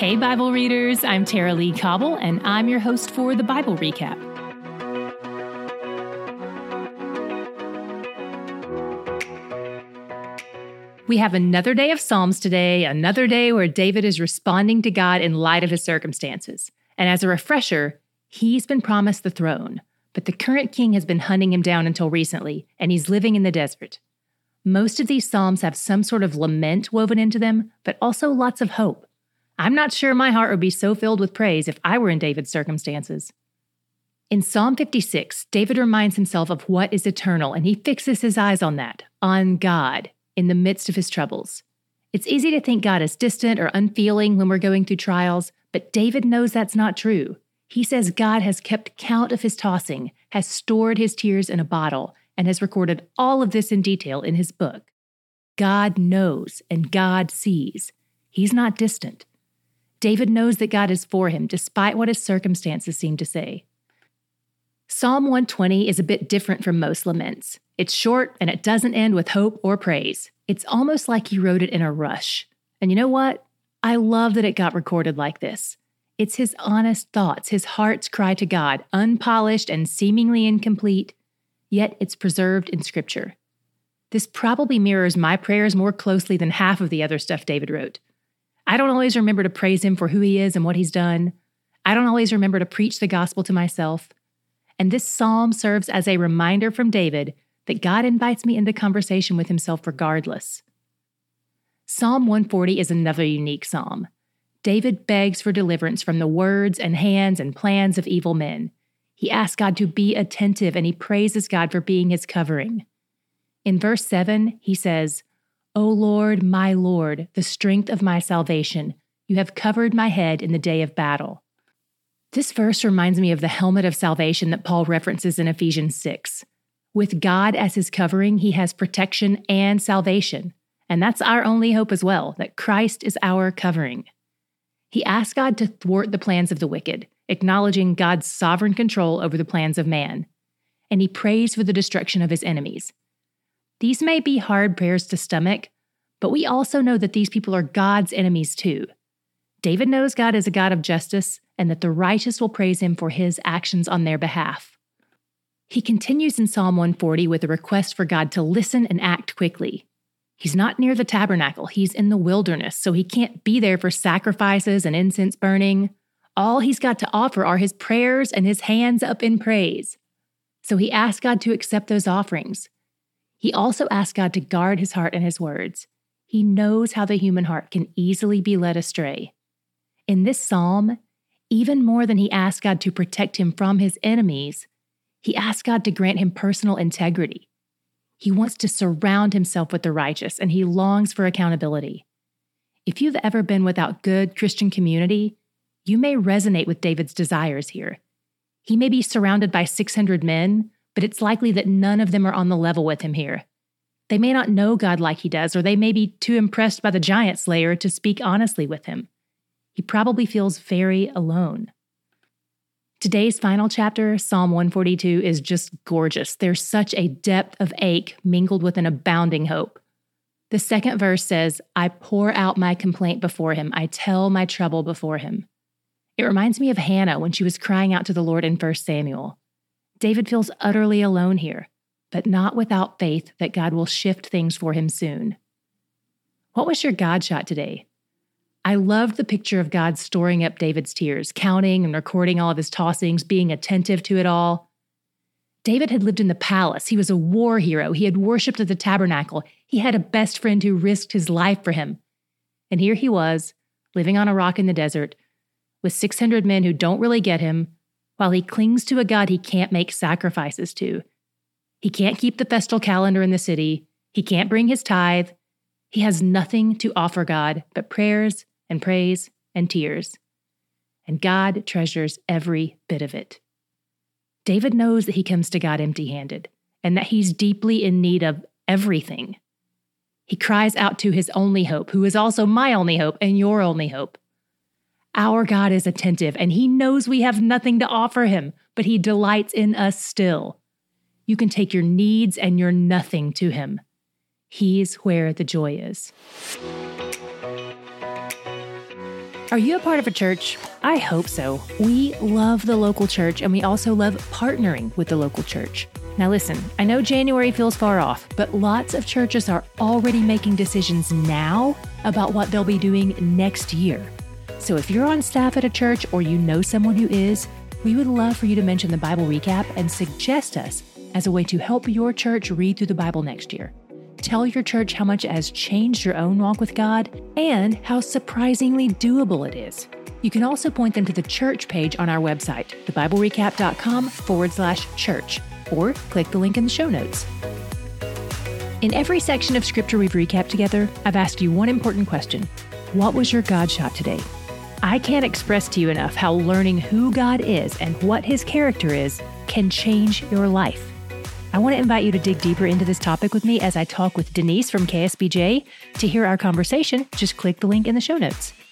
Hey, Bible readers, I'm Tara Lee Cobble, and I'm your host for the Bible Recap. We have another day of Psalms today, another day where David is responding to God in light of his circumstances. And as a refresher, he's been promised the throne, but the current king has been hunting him down until recently, and he's living in the desert. Most of these Psalms have some sort of lament woven into them, but also lots of hope. I'm not sure my heart would be so filled with praise if I were in David's circumstances. In Psalm 56, David reminds himself of what is eternal, and he fixes his eyes on that, on God, in the midst of his troubles. It's easy to think God is distant or unfeeling when we're going through trials, but David knows that's not true. He says God has kept count of his tossing, has stored his tears in a bottle, and has recorded all of this in detail in his book. God knows and God sees. He's not distant. David knows that God is for him, despite what his circumstances seem to say. Psalm 120 is a bit different from most laments. It's short, and it doesn't end with hope or praise. It's almost like he wrote it in a rush. And you know what? I love that it got recorded like this. It's his honest thoughts, his heart's cry to God, unpolished and seemingly incomplete, yet it's preserved in Scripture. This probably mirrors my prayers more closely than half of the other stuff David wrote. I don't always remember to praise him for who he is and what he's done. I don't always remember to preach the gospel to myself. And this psalm serves as a reminder from David that God invites me into conversation with himself regardless. Psalm 140 is another unique psalm. David begs for deliverance from the words and hands and plans of evil men. He asks God to be attentive, and he praises God for being his covering. In verse 7, he says, O Lord, my Lord, the strength of my salvation, you have covered my head in the day of battle. This verse reminds me of the helmet of salvation that Paul references in Ephesians 6. With God as his covering, he has protection and salvation. And that's our only hope as well, that Christ is our covering. He asks God to thwart the plans of the wicked, acknowledging God's sovereign control over the plans of man. And he prays for the destruction of his enemies. These may be hard prayers to stomach, but we also know that these people are God's enemies too. David knows God is a God of justice and that the righteous will praise him for his actions on their behalf. He continues in Psalm 140 with a request for God to listen and act quickly. He's not near the tabernacle, he's in the wilderness, so he can't be there for sacrifices and incense burning. All he's got to offer are his prayers and his hands up in praise. So he asks God to accept those offerings. He also asks God to guard his heart and his words. He knows how the human heart can easily be led astray. In this psalm, even more than he asks God to protect him from his enemies, he asks God to grant him personal integrity. He wants to surround himself with the righteous, and he longs for accountability. If you've ever been without good Christian community, you may resonate with David's desires here. He may be surrounded by 600 men, but it's likely that none of them are on the level with him here. They may not know God like he does, or they may be too impressed by the giant slayer to speak honestly with him. He probably feels very alone. Today's final chapter, Psalm 142, is just gorgeous. There's such a depth of ache mingled with an abounding hope. The second verse says, I pour out my complaint before him. I tell my trouble before him. It reminds me of Hannah when she was crying out to the Lord in 1 Samuel. David feels utterly alone here, but not without faith that God will shift things for him soon. What was your God shot today? I loved the picture of God storing up David's tears, counting and recording all of his tossings, being attentive to it all. David had lived in the palace. He was a war hero. He had worshipped at the tabernacle. He had a best friend who risked his life for him. And here he was, living on a rock in the desert, with 600 men who don't really get him, while he clings to a God he can't make sacrifices to. He can't keep the festal calendar in the city. He can't bring his tithe. He has nothing to offer God but prayers and praise and tears. And God treasures every bit of it. David knows that he comes to God empty-handed and that he's deeply in need of everything. He cries out to his only hope, who is also my only hope and your only hope. Our God is attentive, and he knows we have nothing to offer him, but he delights in us still. You can take your needs and your nothing to him. He's where the joy is. Are you a part of a church? I hope so. We love the local church, and we also love partnering with the local church. Now listen, I know January feels far off, but lots of churches are already making decisions now about what they'll be doing next year. So if you're on staff at a church or you know someone who is, we would love for you to mention the Bible Recap and suggest us as a way to help your church read through the Bible next year. Tell your church how much it has changed your own walk with God and how surprisingly doable it is. You can also point them to the church page on our website, thebiblerecap.com/church, or click the link in the show notes. In every section of Scripture we've recapped together, I've asked you one important question. What was your God shot today? I can't express to you enough how learning who God is and what His character is can change your life. I want to invite you to dig deeper into this topic with me as I talk with Denise from KSBJ. To hear our conversation, just click the link in the show notes.